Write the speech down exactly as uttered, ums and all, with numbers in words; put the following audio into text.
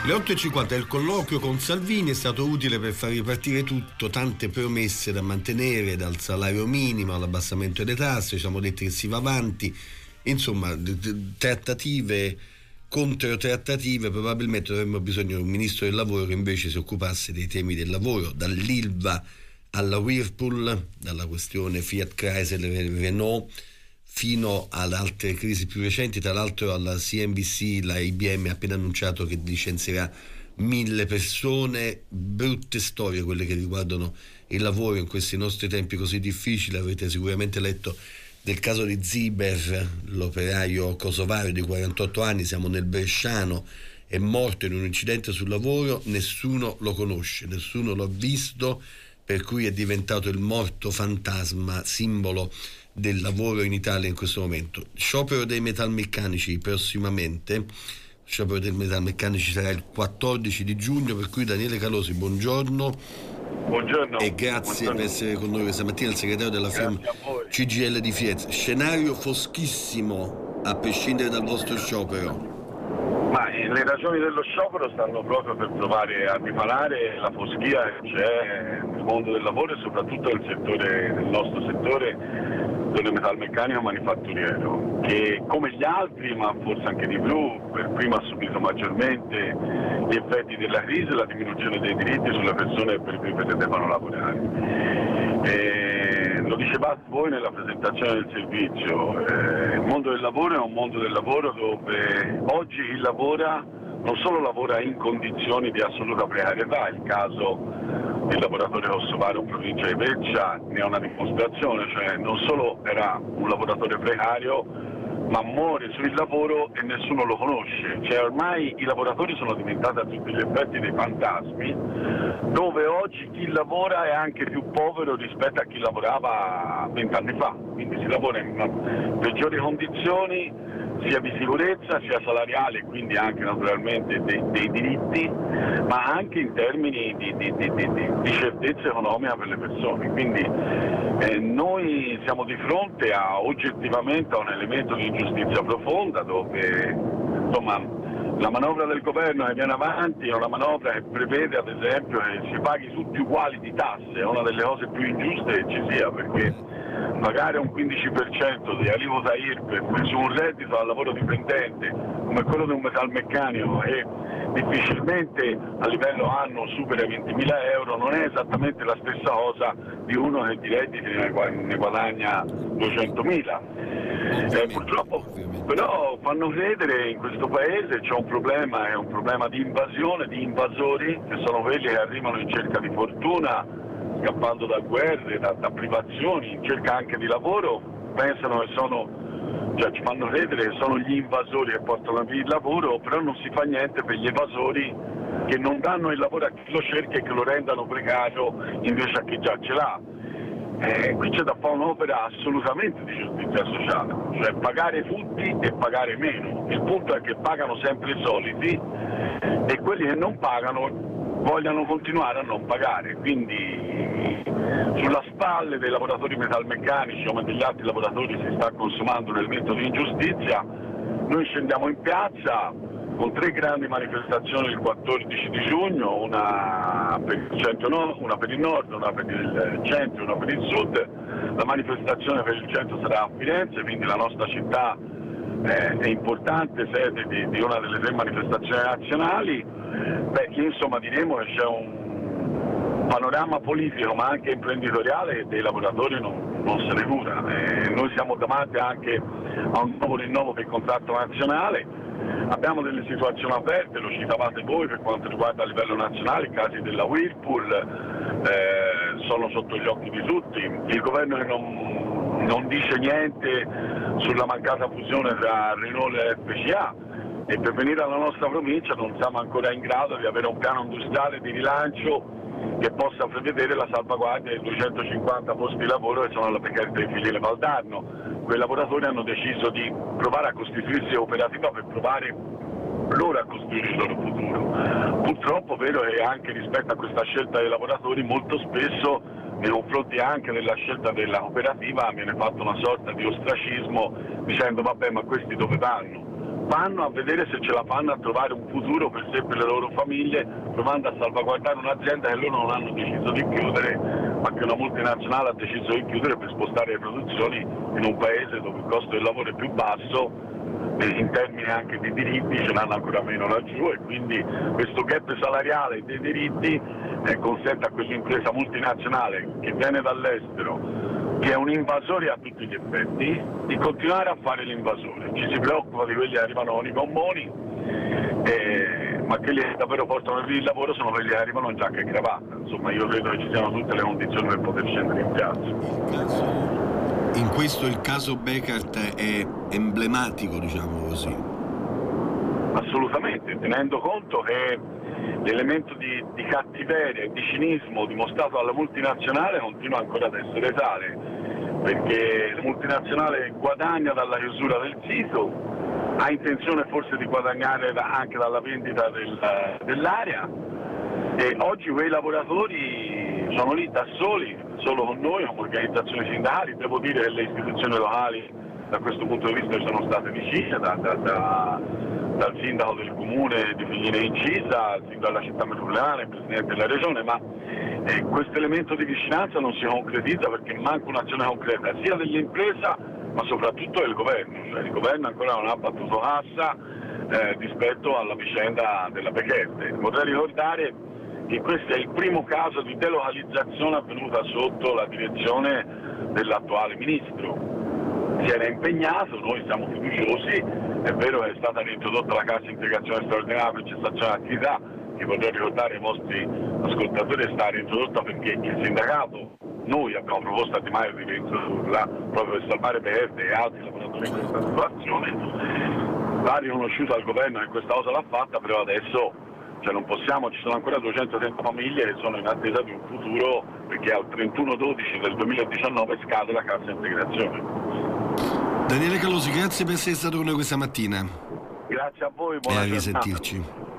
Le otto e cinquanta, il colloquio con Salvini è stato utile per far ripartire tutto, tante promesse da mantenere, dal salario minimo all'abbassamento delle tasse, ci siamo detti che si va avanti, insomma trattative, controtrattative. Probabilmente avremmo bisogno di un ministro del lavoro che invece si occupasse dei temi del lavoro, dall'Ilva alla Whirlpool, dalla questione Fiat Chrysler Renault, fino ad altre crisi più recenti. Tra l'altro alla C N B C la I B M ha appena annunciato che licenzierà mille persone. Brutte storie quelle che riguardano il lavoro in questi nostri tempi così difficili. Avete sicuramente letto del caso di Ziber, l'operaio kosovaro di quarantotto anni, siamo nel Bresciano, è morto in un incidente sul lavoro, nessuno lo conosce, nessuno lo ha visto, per cui è diventato il morto fantasma, simbolo del lavoro in Italia in questo momento. Sciopero dei metalmeccanici prossimamente, sciopero dei metalmeccanici sarà il quattordici di giugno, per cui Daniele Calosi, buongiorno. Buongiorno. E grazie Buongiorno. per essere con noi questa mattina, il segretario della firma C G I L di Firenze. Scenario foschissimo a prescindere dal vostro sciopero. Ma le ragioni dello sciopero stanno proprio per provare a riparare la foschia che c'è nel mondo del lavoro e soprattutto nel settore, nel nostro settore del metalmeccanico manifatturiero, che come gli altri, ma forse anche di più, per primo ha subito maggiormente gli effetti della crisi e la diminuzione dei diritti sulle persone per cui devono lavorare. E lo dicevate voi nella presentazione del servizio, eh, il mondo del lavoro è un mondo del lavoro dove oggi chi lavora non solo lavora in condizioni di assoluta precarietà, il caso del lavoratore kosovaro in provincia di Brescia ne è una dimostrazione, cioè non solo era un lavoratore precario, ma muore sul lavoro e nessuno lo conosce, cioè ormai i lavoratori sono diventati a tutti gli effetti dei fantasmi, dove oggi chi lavora è anche più povero rispetto a chi lavorava vent'anni fa, quindi si lavora in peggiori condizioni sia di sicurezza, sia salariale e quindi anche naturalmente dei, dei diritti, ma anche in termini di, di, di, di, di certezza economica per le persone. Quindi eh, noi siamo di fronte a oggettivamente a un elemento di ingiustizia profonda dove insomma la manovra del governo che viene avanti è una manovra che prevede ad esempio che si paghi tutti uguali di tasse, è una delle cose più ingiuste che ci sia, perché pagare un quindici per cento di aliquota I R P E F su un reddito al lavoro dipendente come quello di un metalmeccanico che difficilmente a livello annuo supera i ventimila euro non è esattamente la stessa cosa di uno che di redditi ne guadagna duecentomila. Eh, purtroppo però fanno credere in questo paese c'è un problema, è un problema di invasione, di invasori che sono quelli che arrivano in cerca di fortuna, scappando da guerre, da, da privazioni, in cerca anche di lavoro, pensano che sono, cioè ci fanno credere che sono gli invasori che portano via il lavoro, però non si fa niente per gli evasori che non danno il lavoro a chi lo cerca e che lo rendano precario invece a chi già ce l'ha. Eh, qui c'è da fare un'opera assolutamente di giustizia sociale, cioè pagare tutti e pagare meno. Il punto è che pagano sempre i soliti e quelli che non pagano vogliano continuare a non pagare, quindi sulla spalle dei lavoratori metalmeccanici come degli altri lavoratori si sta consumando un elemento di ingiustizia. Noi scendiamo in piazza con tre grandi manifestazioni il quattordici di giugno, una per il centro nord, una per il nord, una per il centro e una per il sud. La manifestazione per il centro sarà a Firenze, quindi la nostra città eh, è importante sede di, di una delle tre manifestazioni nazionali. Beh, insomma diremo che c'è un panorama politico ma anche imprenditoriale che dei lavoratori non, non se ne cura. Eh, noi siamo davanti anche a un nuovo rinnovo per il contratto nazionale. Abbiamo delle situazioni aperte, lo citavate voi per quanto riguarda a livello nazionale, i casi della Whirlpool eh, sono sotto gli occhi di tutti, il governo che non, non dice niente sulla mancata fusione tra Renault e F C A e per venire alla nostra provincia non siamo ancora in grado di avere un piano industriale di rilancio che possa prevedere la salvaguardia dei duecentocinquanta posti di lavoro che sono alla Beccaria dei Filiere Valdarno. Quei lavoratori hanno deciso di provare a costituirsi operativa per provare loro a costruire il loro futuro. Purtroppo è vero che anche rispetto a questa scelta dei lavoratori molto spesso nei confronti anche della scelta della cooperativa viene fatto una sorta di ostracismo dicendo vabbè ma questi dove vanno? vanno a vedere se ce la fanno a trovare un futuro per sé e per le loro famiglie, provando a salvaguardare un'azienda che loro non hanno deciso di chiudere, ma che una multinazionale ha deciso di chiudere per spostare le produzioni in un paese dove il costo del lavoro è più basso, in termini anche di diritti ce l'hanno ancora meno laggiù, e quindi questo gap salariale dei diritti eh, consente a quell'impresa multinazionale che viene dall'estero, che è un invasore a tutti gli effetti, di continuare a fare l'invasore. Ci si preoccupa di quelli che arrivano con i gommoni, eh, ma quelli che davvero portano via il lavoro sono quelli che arrivano in giacca e cravatta. Insomma, io credo che ci siano tutte le condizioni per poter scendere in piazza. In questo il caso Bekaert è emblematico, diciamo così. Assolutamente, tenendo conto che l'elemento di, di cattiveria e di cinismo dimostrato dalla multinazionale continua ancora ad essere tale, perché la multinazionale guadagna dalla chiusura del sito, ha intenzione forse di guadagnare da, anche dalla vendita del, dell'area, e oggi quei lavoratori sono lì da soli, solo con noi, come organizzazioni sindacali. Devo dire che le istituzioni locali da questo punto di vista sono state vicine, da, da, da, dal sindaco del comune di Figline Incisa, al sindaco della città metropolitana, il presidente della regione, ma eh, questo elemento di vicinanza non si concretizza perché manca un'azione concreta sia dell'impresa ma soprattutto del governo. Cioè, il governo ancora non ha battuto cassa eh, rispetto alla vicenda della Bekaert. Vorrei ricordare che questo è il primo caso di delocalizzazione avvenuta sotto la direzione dell'attuale ministro. Si era impegnato, noi siamo fiduciosi, è vero che è stata reintrodotta la cassa integrazione straordinaria per cessazione attività, che vorrei ricordare ai vostri ascoltatori è stata reintrodotta perché il sindacato, noi abbiamo proposto a Di Maio di reintrodurla proprio per salvare Bekaert e altri lavoratori in questa situazione. Va riconosciuto al governo che questa cosa l'ha fatta, però adesso cioè non possiamo, ci sono ancora duecentotrenta famiglie che sono in attesa di un futuro, perché al trentuno dodici del duemiladiciannove scade la cassa integrazione. Daniele Calosi, grazie per essere stato con noi questa mattina. Grazie a voi, buona e a giornata. risentirci.